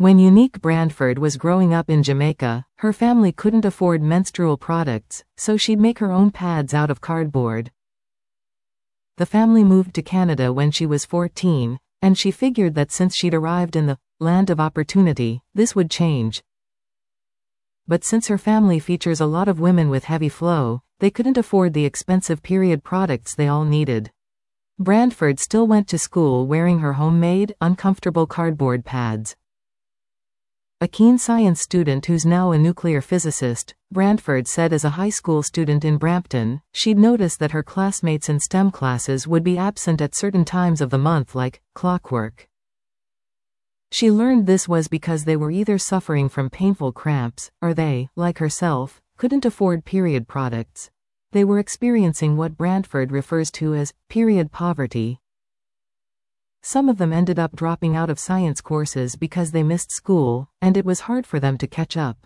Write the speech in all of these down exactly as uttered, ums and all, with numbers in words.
When Unique Brandford was growing up in Jamaica, her family couldn't afford menstrual products, so she'd make her own pads out of cardboard. The family moved to Canada when she was fourteen, and she figured that since she'd arrived in the land of opportunity, this would change. But since her family features a lot of women with heavy flow, they couldn't afford the expensive period products they all needed. Brandford still went to school wearing her homemade, uncomfortable cardboard pads. A keen science student who's now a nuclear physicist, Brandford said as a high school student in Brampton, she'd noticed that her classmates in STEM classes would be absent at certain times of the month like clockwork. She learned this was because they were either suffering from painful cramps, or they, like herself, couldn't afford period products. They were experiencing what Brandford refers to as period poverty. Some of them ended up dropping out of science courses because they missed school, and it was hard for them to catch up.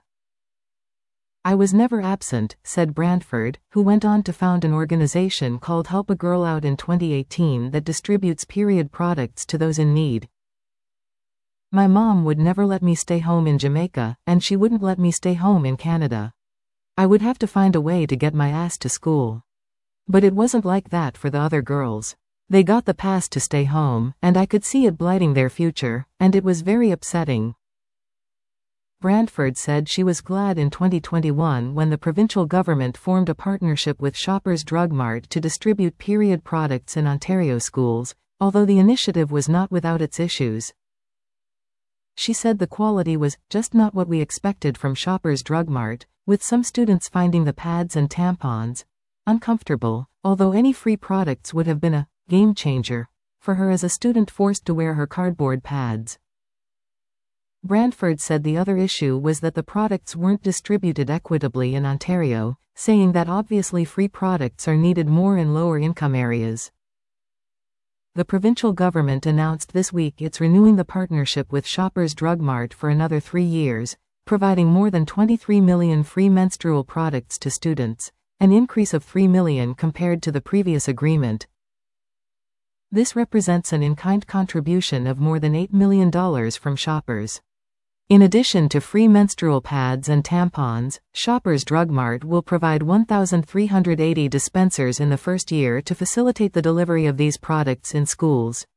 I was never absent, said Brandford, who went on to found an organization called Help a Girl Out in twenty eighteen that distributes period products to those in need. My mom would never let me stay home in Jamaica, and she wouldn't let me stay home in Canada. I would have to find a way to get my ass to school. But it wasn't like that for the other girls. They got the pass to stay home, and I could see it blighting their future, and it was very upsetting. Brandford said she was glad in twenty twenty-one when the provincial government formed a partnership with Shoppers Drug Mart to distribute period products in Ontario schools, although the initiative was not without its issues. She said the quality was just not what we expected from Shoppers Drug Mart, with some students finding the pads and tampons uncomfortable, although any free products would have been a game changer for her as a student forced to wear her cardboard pads. Brandford said the other issue was that the products weren't distributed equitably in Ontario, saying that obviously free products are needed more in lower income areas. The provincial government announced this week it's renewing the partnership with Shoppers Drug Mart for another three years, providing more than twenty-three million free menstrual products to students, an increase of three million compared to the previous agreement. This represents an in-kind contribution of more than eight million dollars from Shoppers. In addition to free menstrual pads and tampons, Shoppers Drug Mart will provide one thousand three hundred eighty dispensers in the first year to facilitate the delivery of these products in schools.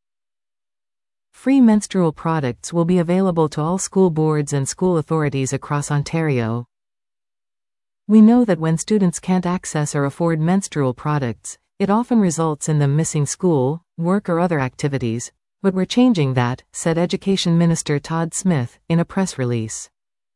Free menstrual products will be available to all school boards and school authorities across Ontario. We know that when students can't access or afford menstrual products, it often results in them missing school, work or other activities, but we're changing that, said Education Minister Todd Smith, in a press release.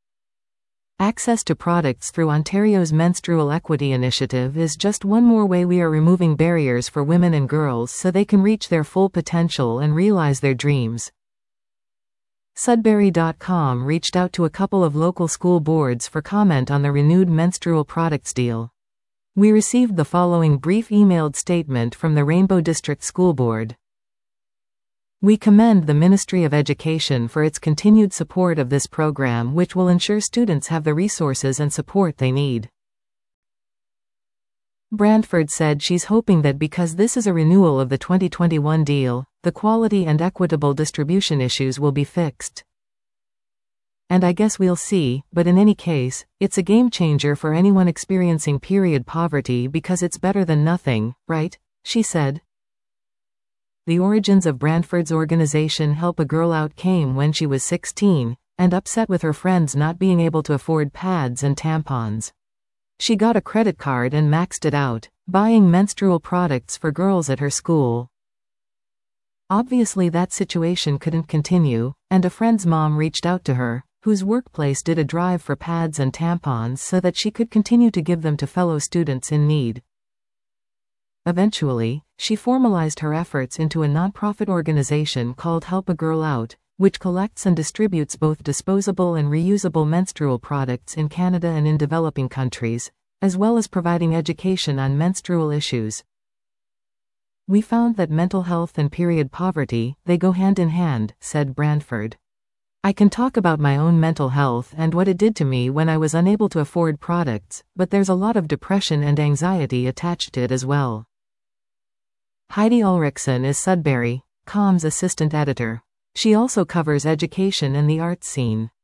Access to products through Ontario's Menstrual Equity Initiative is just one more way we are removing barriers for women and girls so they can reach their full potential and realize their dreams. Sudbury dot com reached out to a couple of local school boards for comment on the renewed menstrual products deal. We received the following brief emailed statement from the Rainbow District School Board. We commend the Ministry of Education for its continued support of this program, which will ensure students have the resources and support they need. Brandford said she's hoping that because this is a renewal of the twenty twenty-one deal, the quality and equitable distribution issues will be fixed. And I guess we'll see, but in any case, it's a game changer for anyone experiencing period poverty because it's better than nothing, right? She said. The origins of Brandford's organization Help a Girl Out came when she was sixteen, and upset with her friends not being able to afford pads and tampons. She got a credit card and maxed it out, buying menstrual products for girls at her school. Obviously that situation couldn't continue, and a friend's mom reached out to her, whose workplace did a drive for pads and tampons so that she could continue to give them to fellow students in need. Eventually, she formalized her efforts into a nonprofit organization called Help a Girl Out, which collects and distributes both disposable and reusable menstrual products in Canada and in developing countries, as well as providing education on menstrual issues. We found that mental health and period poverty, they go hand in hand, said Brandford. I can talk about my own mental health and what it did to me when I was unable to afford products, but there's a lot of depression and anxiety attached to it as well. Heidi Ulrichsen is Sudbury dot com's assistant editor. She also covers education and the arts scene.